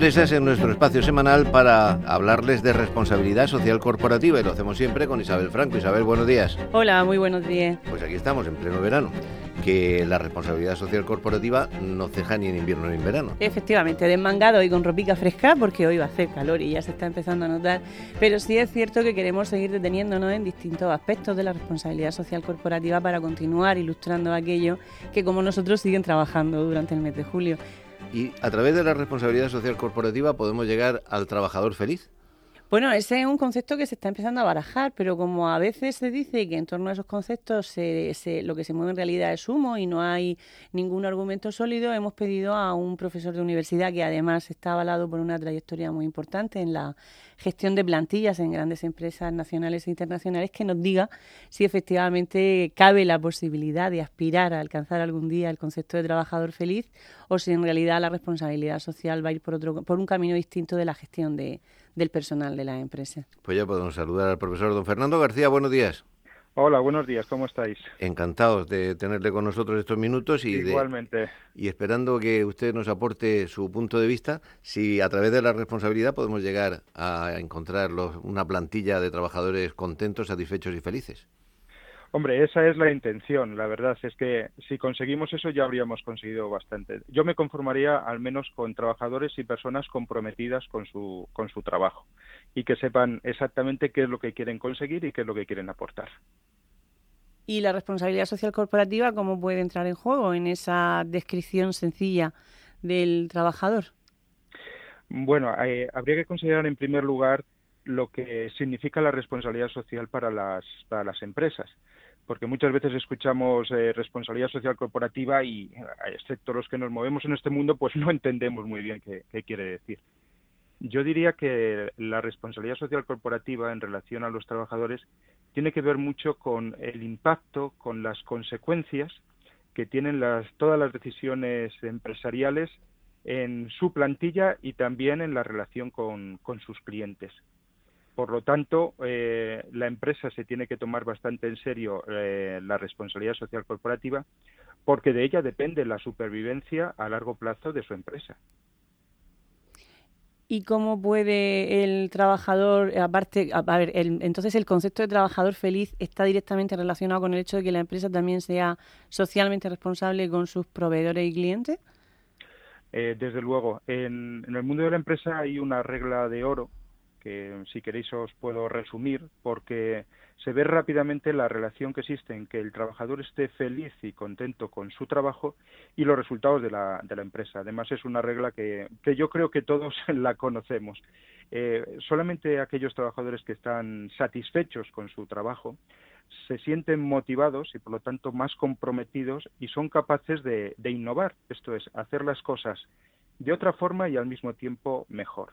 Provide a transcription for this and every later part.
Empresas en nuestro espacio semanal para hablarles de responsabilidad social corporativa y lo hacemos siempre con Isabel Franco. Isabel, buenos días. Hola, muy buenos días. Pues aquí estamos en pleno verano, que la responsabilidad social corporativa no ceja ni en invierno ni en verano. Efectivamente, desmangado y con ropica fresca porque hoy va a hacer calor y ya se está empezando a notar, pero sí es cierto que queremos seguir deteniéndonos en distintos aspectos de la responsabilidad social corporativa para continuar ilustrando aquello que como nosotros siguen trabajando durante el mes de julio. Y a través de la responsabilidad social corporativa podemos llegar al trabajador feliz. Bueno, ese es un concepto que se está empezando a barajar, pero como a veces se dice que en torno a esos conceptos lo que se mueve en realidad es humo y no hay ningún argumento sólido, hemos pedido a un profesor de universidad que además está avalado por una trayectoria muy importante en la gestión de plantillas en grandes empresas nacionales e internacionales que nos diga si efectivamente cabe la posibilidad de aspirar a alcanzar algún día el concepto de trabajador feliz o si en realidad la responsabilidad social va a ir por un camino distinto de la gestión del personal de la empresa. Pues ya podemos saludar al profesor don Fernando García. Buenos días. Hola, buenos días, ¿cómo estáis? Encantados de tenerle con nosotros estos minutos Igualmente. Y esperando que usted nos aporte su punto de vista, si a través de la responsabilidad podemos llegar a encontrar una plantilla de trabajadores contentos, satisfechos y felices. Hombre, esa es la intención. La verdad es que si conseguimos eso ya habríamos conseguido bastante. Yo me conformaría al menos con trabajadores y personas comprometidas con su trabajo y que sepan exactamente qué es lo que quieren conseguir y qué es lo que quieren aportar. ¿Y la responsabilidad social corporativa cómo puede entrar en juego en esa descripción sencilla del trabajador? Bueno, habría que considerar en primer lugar lo que significa la responsabilidad social para las empresas, porque muchas veces escuchamos responsabilidad social corporativa y, excepto los que nos movemos en este mundo, pues no entendemos muy bien qué quiere decir. Yo diría que la responsabilidad social corporativa en relación a los trabajadores tiene que ver mucho con el impacto, con las consecuencias que tienen todas las decisiones empresariales en su plantilla y también en la relación con sus clientes. Por lo tanto, la empresa se tiene que tomar bastante en serio la responsabilidad social corporativa porque de ella depende la supervivencia a largo plazo de su empresa. ¿Y cómo puede el trabajador, entonces el concepto de trabajador feliz está directamente relacionado con el hecho de que la empresa también sea socialmente responsable con sus proveedores y clientes? Desde luego, en el mundo de la empresa hay una regla de oro que si queréis os puedo resumir, porque se ve rápidamente la relación que existe en que el trabajador esté feliz y contento con su trabajo y los resultados de la empresa. Además es una regla que yo creo que todos la conocemos. Solamente aquellos trabajadores que están satisfechos con su trabajo se sienten motivados y por lo tanto más comprometidos y son capaces de innovar, esto es, hacer las cosas de otra forma y al mismo tiempo mejor.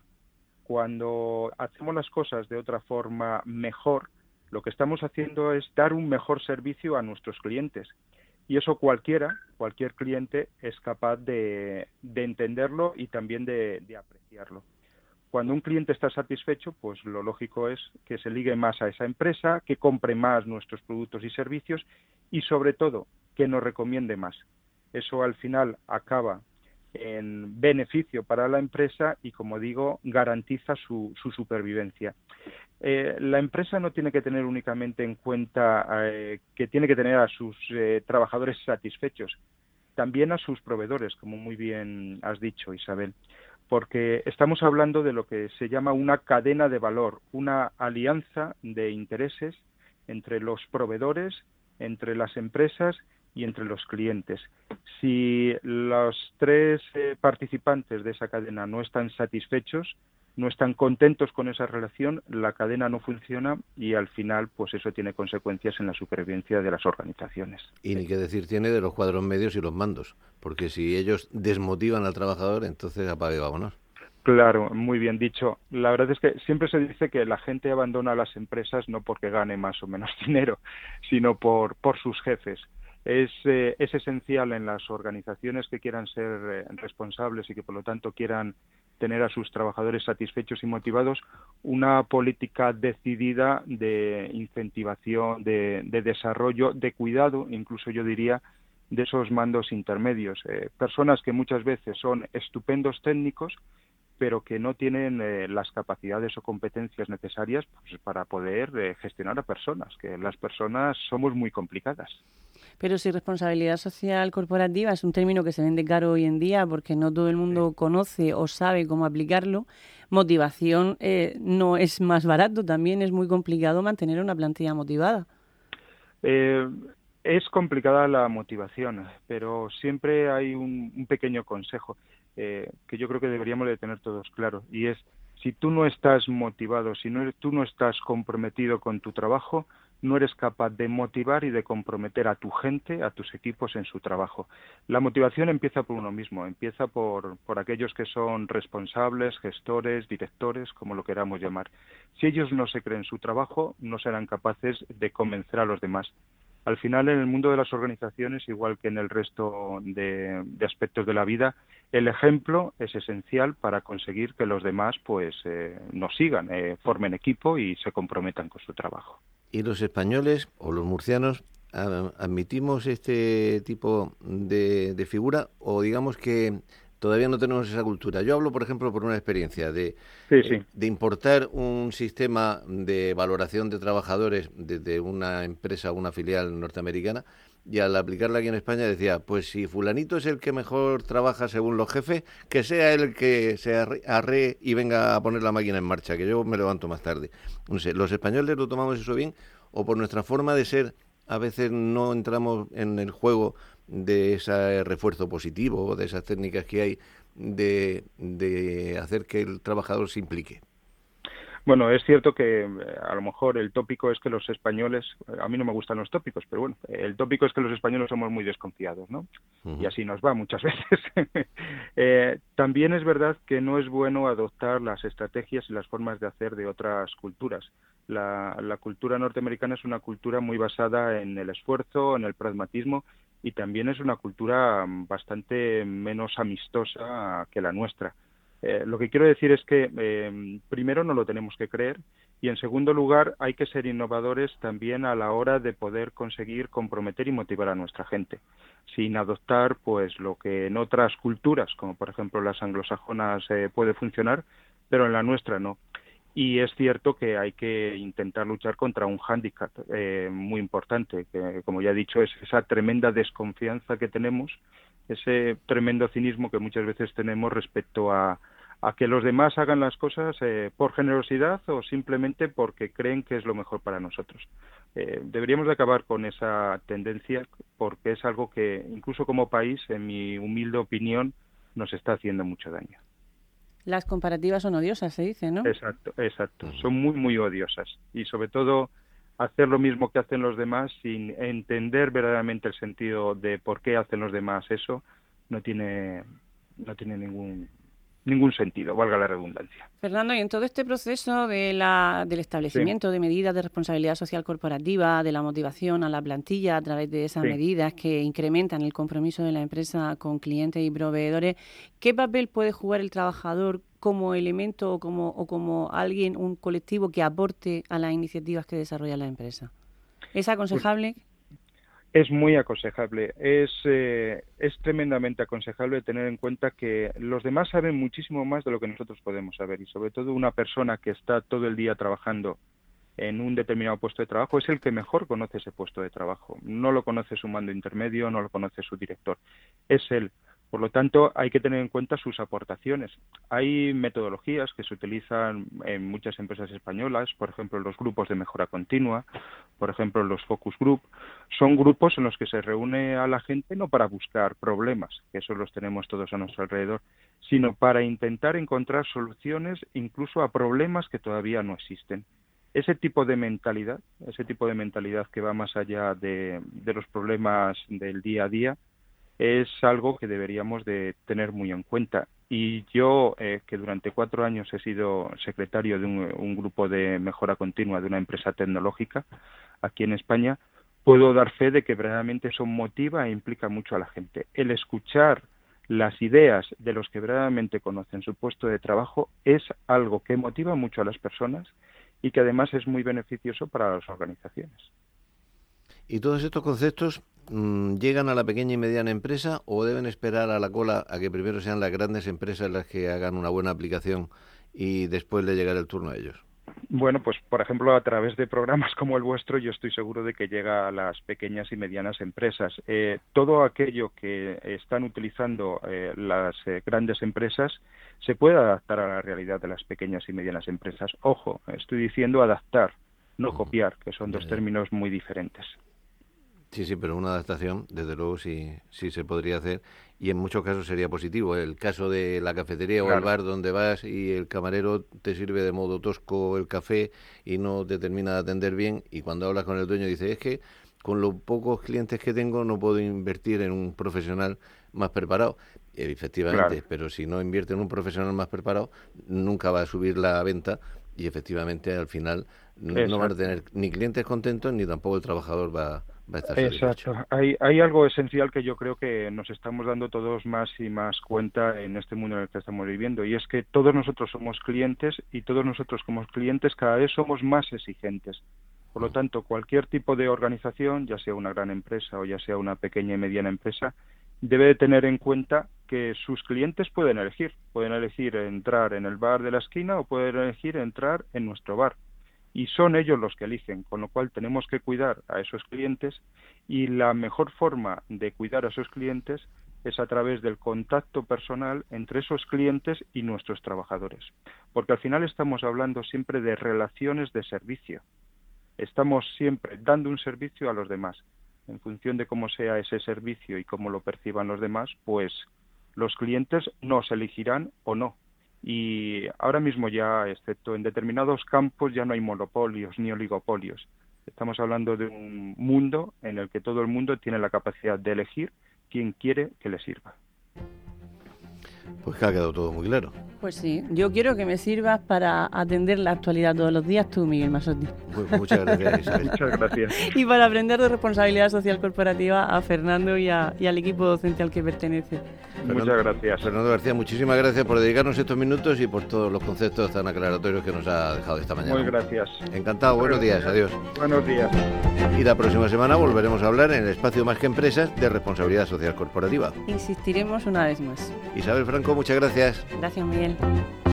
Cuando hacemos las cosas de otra forma mejor, lo que estamos haciendo es dar un mejor servicio a nuestros clientes. Y eso cualquier cliente es capaz de entenderlo y también de apreciarlo. Cuando un cliente está satisfecho, pues lo lógico es que se ligue más a esa empresa, que compre más nuestros productos y servicios y sobre todo que nos recomiende más. Eso al final acaba en beneficio para la empresa y, como digo, garantiza su supervivencia. La empresa no tiene que tener únicamente en cuenta que tiene que tener a sus trabajadores satisfechos, también a sus proveedores, como muy bien has dicho, Isabel, porque estamos hablando de lo que se llama una cadena de valor, una alianza de intereses entre los proveedores, entre las empresas y entre los clientes. Si los tres participantes de esa cadena no están satisfechos, no están contentos con esa relación, la cadena no funciona y al final pues eso tiene consecuencias en la supervivencia de las organizaciones. Y ni qué decir tiene de los cuadros medios y los mandos, porque si ellos desmotivan al trabajador, entonces apague y vámonos. Claro, muy bien dicho. La verdad es que siempre se dice que la gente abandona las empresas no porque gane más o menos dinero, sino por sus jefes. Es esencial en las organizaciones que quieran ser responsables y que por lo tanto quieran tener a sus trabajadores satisfechos y motivados una política decidida de incentivación, de desarrollo, de cuidado, incluso yo diría, de esos mandos intermedios. Personas que muchas veces son estupendos técnicos, pero que no tienen las capacidades o competencias necesarias pues, para poder gestionar a personas, que las personas somos muy complicadas. Pero si responsabilidad social corporativa es un término que se vende caro hoy en día porque no todo el mundo conoce o sabe cómo aplicarlo, motivación no es más barato, también es muy complicado mantener una plantilla motivada. Es complicada la motivación, pero siempre hay un pequeño consejo que yo creo que deberíamos de tener todos claro, y es, si tú no estás motivado, tú no estás comprometido con tu trabajo, no eres capaz de motivar y de comprometer a tu gente, a tus equipos en su trabajo. La motivación empieza por uno mismo, empieza por aquellos que son responsables, gestores, directores, como lo queramos llamar. Si ellos no se creen su trabajo, no serán capaces de convencer a los demás. Al final, en el mundo de las organizaciones, igual que en el resto de aspectos de la vida, el ejemplo es esencial para conseguir que los demás pues nos sigan, formen equipo y se comprometan con su trabajo. ¿Y los españoles o los murcianos admitimos este tipo de figura o digamos que todavía no tenemos esa cultura? Yo hablo, por ejemplo, por una experiencia de importar un sistema de valoración de trabajadores desde una empresa o una filial norteamericana, y al aplicarla aquí en España decía, pues si fulanito es el que mejor trabaja según los jefes, que sea él el que se arree y venga a poner la máquina en marcha, que yo me levanto más tarde. No sé, ¿los españoles lo tomamos eso bien o por nuestra forma de ser a veces no entramos en el juego de ese refuerzo positivo, de esas técnicas que hay de hacer que el trabajador se implique? Bueno, es cierto que a lo mejor el tópico es que los españoles, a mí no me gustan los tópicos, pero bueno, el tópico es que los españoles somos muy desconfiados, ¿no? Y así nos va muchas veces. También es verdad que no es bueno adoptar las estrategias y las formas de hacer de otras culturas. La cultura norteamericana es una cultura muy basada en el esfuerzo, en el pragmatismo, y también es una cultura bastante menos amistosa que la nuestra. Lo que quiero decir es que primero no lo tenemos que creer y en segundo lugar hay que ser innovadores también a la hora de poder conseguir comprometer y motivar a nuestra gente, sin adoptar pues lo que en otras culturas, como por ejemplo las anglosajonas, puede funcionar, pero en la nuestra no. Y es cierto que hay que intentar luchar contra un hándicap muy importante, que como ya he dicho es esa tremenda desconfianza que tenemos, ese tremendo cinismo que muchas veces tenemos respecto a que los demás hagan las cosas por generosidad o simplemente porque creen que es lo mejor para nosotros. Deberíamos de acabar con esa tendencia porque es algo que incluso como país, en mi humilde opinión, nos está haciendo mucho daño. Las comparativas son odiosas, se dice, ¿no? Exacto. Son muy, muy odiosas. Y sobre todo hacer lo mismo que hacen los demás sin entender verdaderamente el sentido de por qué hacen los demás eso, no tiene ningún sentido, valga la redundancia. Fernando, y en todo este proceso del establecimiento de medidas de responsabilidad social corporativa, de la motivación a la plantilla a través de esas medidas que incrementan el compromiso de la empresa con clientes y proveedores, ¿qué papel puede jugar el trabajador como elemento o como alguien, un colectivo que aporte a las iniciativas que desarrolla la empresa? ¿Es aconsejable? Es muy aconsejable, es tremendamente aconsejable tener en cuenta que los demás saben muchísimo más de lo que nosotros podemos saber y sobre todo una persona que está todo el día trabajando en un determinado puesto de trabajo es el que mejor conoce ese puesto de trabajo. No lo conoce su mando intermedio, no lo conoce su director, es él. Por lo tanto, hay que tener en cuenta sus aportaciones. Hay metodologías que se utilizan en muchas empresas españolas, por ejemplo, los grupos de mejora continua, por ejemplo, los focus group. Son grupos en los que se reúne a la gente no para buscar problemas, que eso los tenemos todos a nuestro alrededor, sino para intentar encontrar soluciones incluso a problemas que todavía no existen. Ese tipo de mentalidad que va más allá de los problemas del día a día, es algo que deberíamos de tener muy en cuenta. Y yo, que durante 4 años he sido secretario de un grupo de mejora continua de una empresa tecnológica aquí en España, puedo dar fe de que verdaderamente eso motiva e implica mucho a la gente. El escuchar las ideas de los que verdaderamente conocen su puesto de trabajo es algo que motiva mucho a las personas y que además es muy beneficioso para las organizaciones. ¿Y todos estos conceptos llegan a la pequeña y mediana empresa o deben esperar a la cola a que primero sean las grandes empresas las que hagan una buena aplicación y después le llegará el turno a ellos? Bueno, pues por ejemplo, a través de programas como el vuestro, yo estoy seguro de que llega a las pequeñas y medianas empresas. Todo aquello que están utilizando las grandes empresas se puede adaptar a la realidad de las pequeñas y medianas empresas. Ojo, estoy diciendo adaptar, no copiar, que son dos términos muy diferentes. Sí, pero una adaptación, desde luego, sí se podría hacer y en muchos casos sería positivo. El caso de la cafetería o el bar donde vas y el camarero te sirve de modo tosco el café y no te termina de atender bien, y cuando hablas con el dueño dices, es que con los pocos clientes que tengo no puedo invertir en un profesional más preparado. Efectivamente, pero si no invierte en un profesional más preparado, nunca va a subir la venta y efectivamente al final no van a tener ni clientes contentos ni tampoco el trabajador va a estar satisfecho. Exacto. Hay algo esencial que yo creo que nos estamos dando todos más y más cuenta en este mundo en el que estamos viviendo, y es que todos nosotros somos clientes y todos nosotros como clientes cada vez somos más exigentes. Por lo tanto, cualquier tipo de organización, ya sea una gran empresa o ya sea una pequeña y mediana empresa, debe de tener en cuenta que sus clientes pueden elegir entrar en el bar de la esquina o pueden elegir entrar en nuestro bar. Y son ellos los que eligen, con lo cual tenemos que cuidar a esos clientes, y la mejor forma de cuidar a esos clientes es a través del contacto personal entre esos clientes y nuestros trabajadores. Porque al final estamos hablando siempre de relaciones de servicio. Estamos siempre dando un servicio a los demás. En función de cómo sea ese servicio y cómo lo perciban los demás, pues los clientes nos elegirán o no. Y ahora mismo ya, excepto en determinados campos, ya no hay monopolios ni oligopolios. Estamos hablando de un mundo en el que todo el mundo tiene la capacidad de elegir quién quiere que le sirva. Pues que ha quedado todo muy claro. Pues sí, yo quiero que me sirvas para atender la actualidad todos los días tú, Miguel Masotti. Pues muchas gracias, Isabel. Muchas gracias. Y para aprender de responsabilidad social corporativa a Fernando y al equipo docente al que pertenece. Muchas gracias. Fernando García, muchísimas gracias por dedicarnos estos minutos y por todos los conceptos tan aclaratorios que nos ha dejado esta mañana. Muy gracias. Encantado, buenos días, adiós. Buenos días. Y la próxima semana volveremos a hablar en el espacio Más que Empresas de responsabilidad social corporativa. Insistiremos una vez más. Isabel Franco, muchas gracias. Gracias, Miguel.